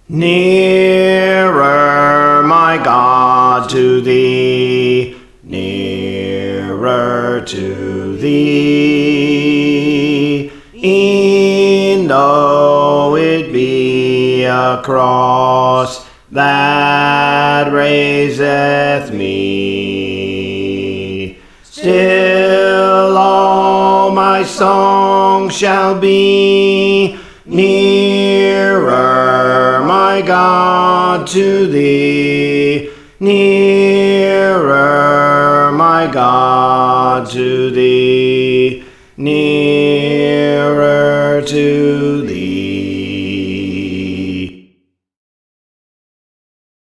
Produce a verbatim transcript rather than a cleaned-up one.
Nearer, my God, to thee, nearer to thee, e'en though it be a cross that raiseth me, still all my song shall be nearer, my God, to thee, nearer, my God, to thee, nearer to